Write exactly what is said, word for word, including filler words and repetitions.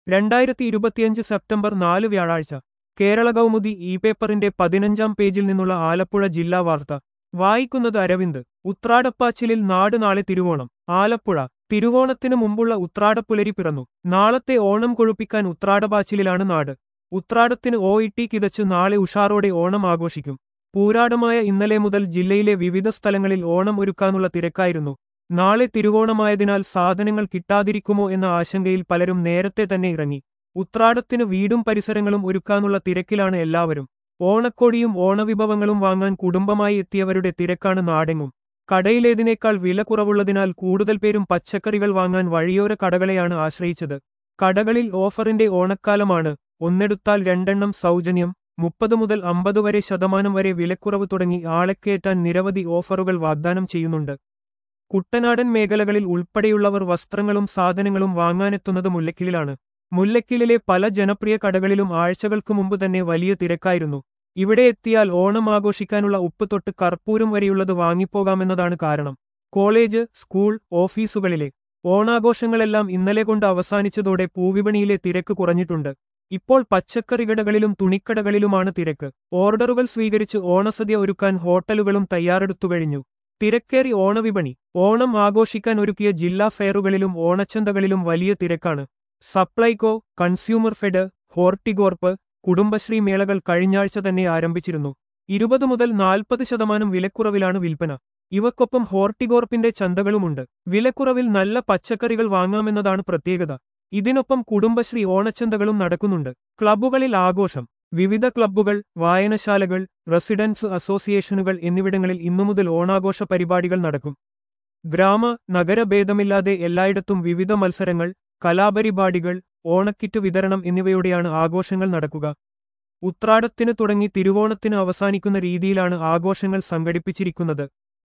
രണ്ടായിരത്തി ഇരുപത്തിയഞ്ച് സെപ്റ്റംബർ നാല് വ്യാഴാഴ്ച കേരള കൗമുദി ഇ പേപ്പറിന്റെ പതിനഞ്ചാം പേജിൽ നിന്നുള്ള ആലപ്പുഴ ജില്ലാ വാർത്ത വായിക്കുന്നത് അരവിന്ദ്. ഉത്രാടപ്പാച്ചിലിൽ നാട് നാളെ തിരുവോണം. ആലപ്പുഴ തിരുവോണത്തിനു മുമ്പുള്ള ഉത്രാടപ്പുലരി പിറന്നു. നാളത്തെ ഓണം കൊഴുപ്പിക്കാൻ ഉത്രാടപ്പാച്ചിലിലാണ് നാട്. ഉത്രാടത്തിന് ഓ ഇട്ടി കിതച്ച് നാളെ ഉഷാറോടെ ഓണം ആഘോഷിക്കും. പൂരാടമായ ഇന്നലെ മുതൽ ജില്ലയിലെ വിവിധ സ്ഥലങ്ങളിൽ ഓണം ഒരുക്കാനുള്ള തിരക്കായിരുന്നു. നാളെ തിരുവോണമായതിനാൽ സാധനങ്ങൾ കിട്ടാതിരിക്കുമോ എന്ന ആശങ്കയിൽ പലരും നേരത്തെ തന്നെ ഇറങ്ങി. ഉത്രാടത്തിന് വീടും പരിസരങ്ങളും ഒരുക്കാനുള്ള തിരക്കിലാണ് എല്ലാവരും. ഓണക്കോടിയും ഓണവിഭവങ്ങളും വാങ്ങാൻ കുടുംബമായി എത്തിയവരുടെ തിരക്കാണ് നാടെങ്ങും. കടയിലേതിനേക്കാൾ വില കുറവുള്ളതിനാൽ കൂടുതൽ പേരും പച്ചക്കറികൾ വാങ്ങാൻ വഴിയോര കടകളെയാണ് ആശ്രയിച്ചത്. കടകളിൽ ഓഫറിന്റെ ഓണക്കാലമാണ്. ഒന്നെടുത്താൽ രണ്ടെണ്ണം സൗജന്യം, മുപ്പത് മുതൽ അമ്പത് വരെ ശതമാനം വരെ വിലക്കുറവ് തുടങ്ങി ആളെക്കയറ്റാൻ നിരവധി ഓഫറുകൾ വാഗ്ദാനം ചെയ്യുന്നുണ്ട്. കുട്ടനാടൻ മേഖലകളിൽ ഉൾപ്പെടെയുള്ളവർ വസ്ത്രങ്ങളും സാധനങ്ങളും വാങ്ങാനെത്തുന്നത് മുല്ലക്കിലിലാണ്. മുല്ലക്കിലിലെ പല ജനപ്രിയ കടകളിലും ആഴ്ചകൾക്ക് മുമ്പ് തന്നെ വലിയ തിരക്കായിരുന്നു. ഇവിടെ എത്തിയാൽ ഓണം ആഘോഷിക്കാനുള്ള ഉപ്പ് തൊട്ട് കർപ്പൂരം വരെയുള്ളത് വാങ്ങിപ്പോകാമെന്നതാണ് കാരണം. കോളേജ്, സ്കൂൾ, ഓഫീസുകളിലെ ഓണാഘോഷങ്ങളെല്ലാം ഇന്നലെ കൊണ്ട് അവസാനിച്ചതോടെ പൂവിപണിയിലെ തിരക്ക് കുറഞ്ഞിട്ടുണ്ട്. ഇപ്പോൾ പച്ചക്കറികടകളിലും തുണിക്കടകളിലുമാണ് തിരക്ക്. ഓർഡറുകൾ സ്വീകരിച്ച് ഓണസദ്യ ഒരുക്കാൻ ഹോട്ടലുകളും തയ്യാറെടുത്തുകഴിഞ്ഞു. തിരക്കേറി ഓണവിപണി. ഓണം ആഘോഷിക്കാൻ ഒരുക്കിയ ജില്ലാ ഫെയറുകളിലും ഓണച്ചന്തകളിലും വലിയ തിരക്കാണ്. സപ്ലൈകോ, കൺസ്യൂമർ ഫെഡ്, ഹോർട്ടികോർപ്പ്, കുടുംബശ്രീ മേളകൾ കഴിഞ്ഞാഴ്ച തന്നെ ആരംഭിച്ചിരുന്നു. ഇരുപത് മുതൽ നാൽപ്പത് ശതമാനം വിലക്കുറവിലാണ് വിൽപ്പന. ഇവക്കൊപ്പം ഹോർട്ടികോർപ്പിന്റെ ചന്തകളുമുണ്ട്. വിലക്കുറവിൽ നല്ല പച്ചക്കറികൾ വാങ്ങാമെന്നതാണ് പ്രത്യേകത. ഇതിനൊപ്പം കുടുംബശ്രീ ഓണച്ചന്തകളും നടക്കുന്നുണ്ട്. ക്ലബ്ബുകളിൽ ആഘോഷം. വിവിധ ക്ലബ്ബുകൾ, വായനശാലകൾ, റെസിഡൻസ് അസോസിയേഷനുകൾ എന്നിവിടങ്ങളിൽ ഇന്നുമുതൽ ഓണാഘോഷ പരിപാടികൾ നടക്കും. ഗ്രാമ നഗര ഭേദമില്ലാതെ എല്ലായിടത്തും വിവിധ മത്സരങ്ങൾ, കലാപരിപാടികൾ, ഓണക്കിറ്റ് വിതരണം എന്നിവയോടെയാണ് ആഘോഷങ്ങൾ നടക്കുക. ഉത്രാടത്തിന് തുടങ്ങി തിരുവോണത്തിന് അവസാനിക്കുന്ന രീതിയിലാണ് ആഘോഷങ്ങൾ സംഘടിപ്പിച്ചിരിക്കുന്നത്.